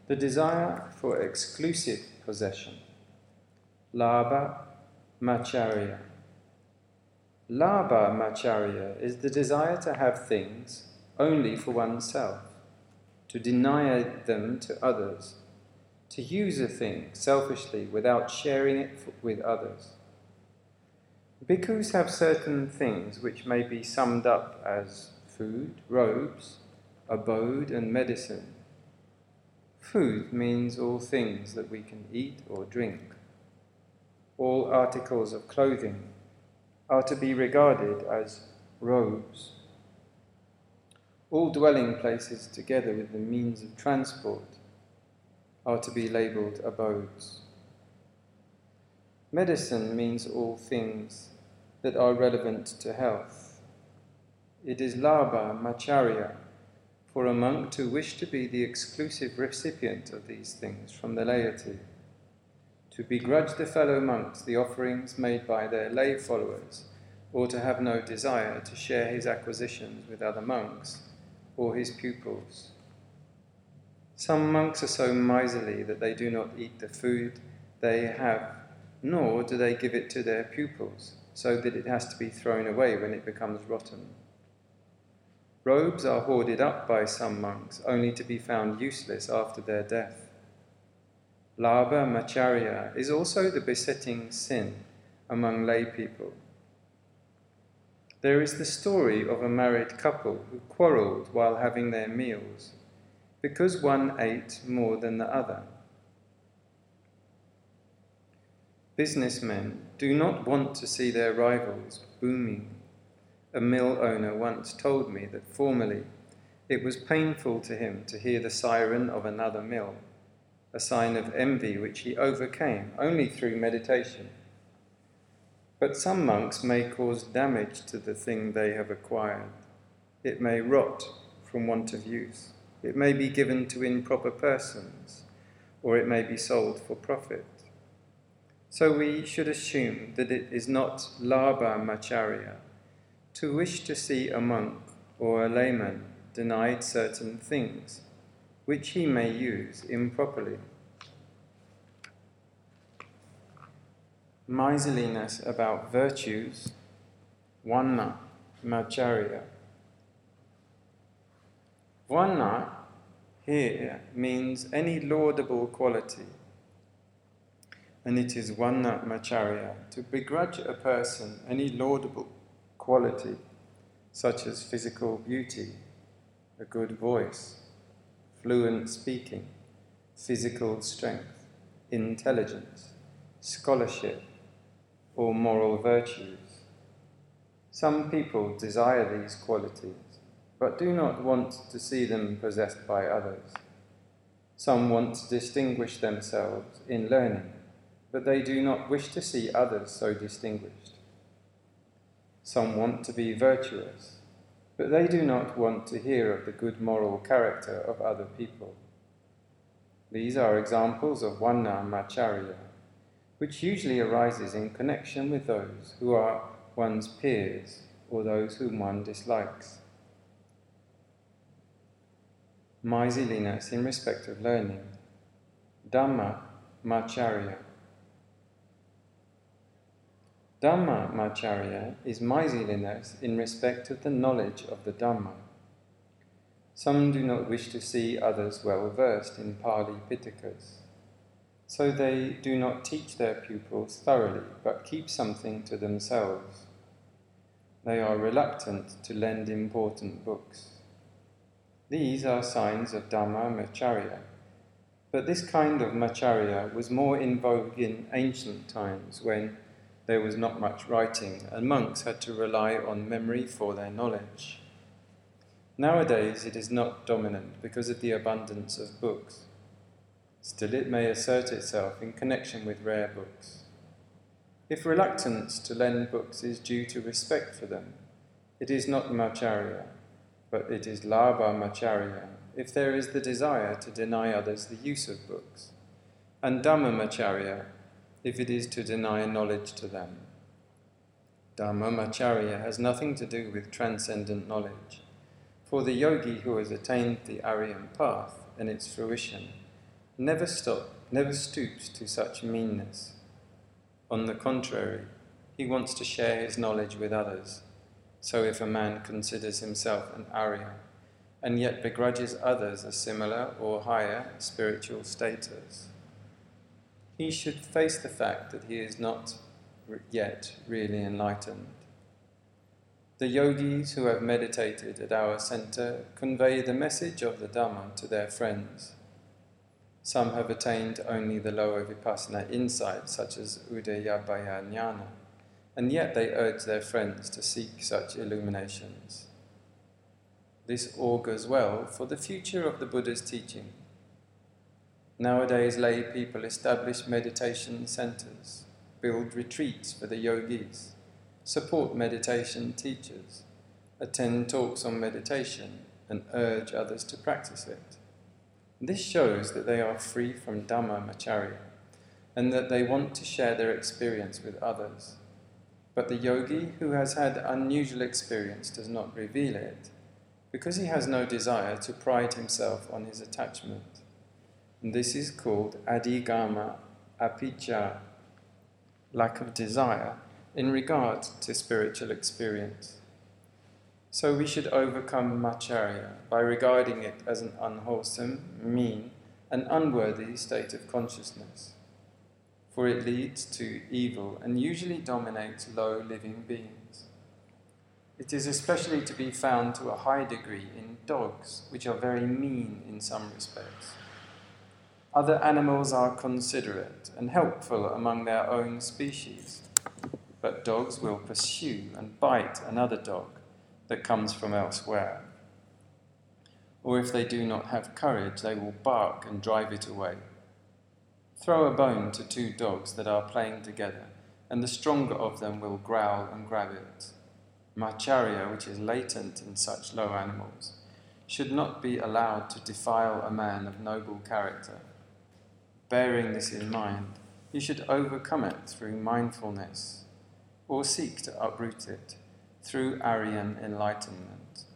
The desire for exclusive possession. Labha Macharya. Labha Macharya is the desire to have things only for oneself, to deny them to others, to use a thing selfishly without sharing it with others. Bhikkhus have certain things which may be summed up as food, robes, abode and medicine. Food means all things that we can eat or drink. All articles of clothing are to be regarded as robes. All dwelling places together with the means of transport are to be labelled abodes. Medicine means all things that are relevant to health. It is labha macharya for a monk to wish to be the exclusive recipient of these things from the laity, to begrudge the fellow monks the offerings made by their lay followers, or to have no desire to share his acquisitions with other monks or his pupils. Some monks are so miserly that they do not eat the food they have, nor do they give it to their pupils, so that it has to be thrown away when it becomes rotten. Robes are hoarded up by some monks, only to be found useless after their death. Labha Macharya is also the besetting sin among lay people. There is the story of a married couple who quarrelled while having their meals, because one ate more than the other. Businessmen do not want to see their rivals booming. A mill owner once told me that formerly it was painful to him to hear the siren of another mill, a sign of envy which he overcame only through meditation. But some monks may cause damage to the thing they have acquired. It may rot from want of use. It may be given to improper persons, or it may be sold for profit. So we should assume that it is not labha macharya to wish to see a monk or a layman denied certain things, which he may use improperly. Miserliness about virtues, Varna Macharya. Varna here means any laudable quality, and it is Varna Macharya to begrudge a person any laudable quality, such as physical beauty, a good voice, fluent speaking, physical strength, intelligence, scholarship, or moral virtues. Some people desire these qualities, but do not want to see them possessed by others. Some want to distinguish themselves in learning, but they do not wish to see others so distinguished. Some want to be virtuous, but they do not want to hear of the good moral character of other people. These are examples of Varna Macharya, which usually arises in connection with those who are one's peers or those whom one dislikes. Miserliness in respect of learning, Dhamma Macharya. Dhamma Macharya is miserliness in respect of the knowledge of the Dhamma. Some do not wish to see others well versed in Pali Pitakas, so they do not teach their pupils thoroughly, but keep something to themselves. They are reluctant to lend important books. These are signs of Dhamma Macharya, but this kind of Macharya was more in vogue in ancient times when there was not much writing and monks had to rely on memory for their knowledge. Nowadays it is not dominant because of the abundance of books. Still it may assert itself in connection with rare books. If reluctance to lend books is due to respect for them, it is not Macharya, but it is Labha Macharya if there is the desire to deny others the use of books, and Dhamma Macharya if it is to deny knowledge to them. Dhamma Macharya has nothing to do with transcendent knowledge, for the yogi who has attained the Aryan path and its fruition never stoops to such meanness. On the contrary, he wants to share his knowledge with others. So if a man considers himself an Arya, and yet begrudges others a similar or higher spiritual status, he should face the fact that he is not yet really enlightened. The yogis who have meditated at our center convey the message of the Dhamma to their friends. Some have attained only the lower vipassana insight, such as Udayabhaya Jnana, and yet they urge their friends to seek such illuminations. This augurs well for the future of the Buddha's teaching. Nowadays, lay people establish meditation centers, build retreats for the yogis, support meditation teachers, attend talks on meditation, and urge others to practice it. This shows that they are free from Dhammamacharya and that they want to share their experience with others. But the yogi who has had unusual experience does not reveal it because he has no desire to pride himself on his attachment. And this is called adhigama apicca, lack of desire in regard to spiritual experience. So we should overcome macharya by regarding it as an unwholesome, mean, and unworthy state of consciousness, for it leads to evil and usually dominates low living beings. It is especially to be found to a high degree in dogs, which are very mean in some respects. Other animals are considerate and helpful among their own species, but dogs will pursue and bite another dog that comes from elsewhere. Or if they do not have courage, they will bark and drive it away. Throw a bone to two dogs that are playing together, and the stronger of them will growl and grab it. Macharya, which is latent in such low animals, should not be allowed to defile a man of noble character. Bearing this in mind, you should overcome it through mindfulness, or seek to uproot it through Aryan enlightenment.